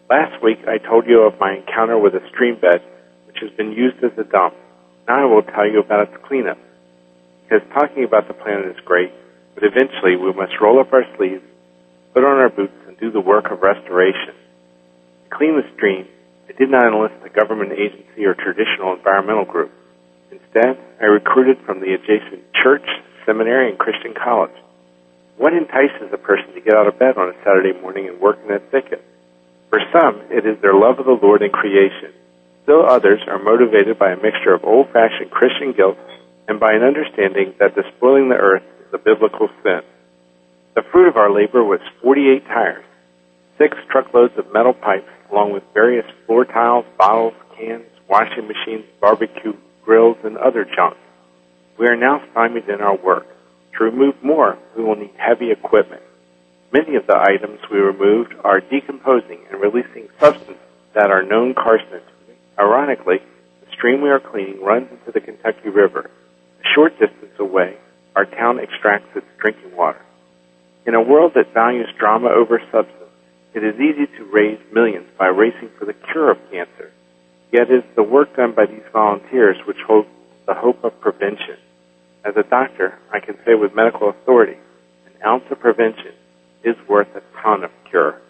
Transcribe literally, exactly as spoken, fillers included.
Last week I told you of my encounter with a stream bed which has been used as a dump. Now I will tell you about its cleanup. Because talking about the planet is great, but eventually we must roll up our sleeves, put on our boots, and do the work of restoration. To clean the stream, I did not enlist a government agency or traditional environmental group. Instead, I recruited from the adjacent church, seminary, and Christian college. What entices a person to get out of bed on a Saturday morning and work in that thicket? For some, it is their love of the Lord and creation. Still others are motivated by a mixture of old-fashioned Christian guilt and by an understanding that despoiling the earth is a biblical sin. The fruit of our labor was forty-eight tires, six truckloads of metal pipes, along with various floor tiles, bottles, cans, washing machines, barbecue grills, and other junk. We are now stymied in our work. To remove more, we will need heavy equipment. Many of the items we removed are decomposing and releasing substances that are known carcinogens. Ironically, the stream we are cleaning runs into the Kentucky River. A short distance away, our town extracts its drinking water. In a world that values drama over substance, it is easy to raise millions by racing for the cure of cancer. Yet it is the work done by these volunteers which holds the hope of prevention. As a doctor, I can say with medical authority, an ounce of prevention is worth a ton of cure.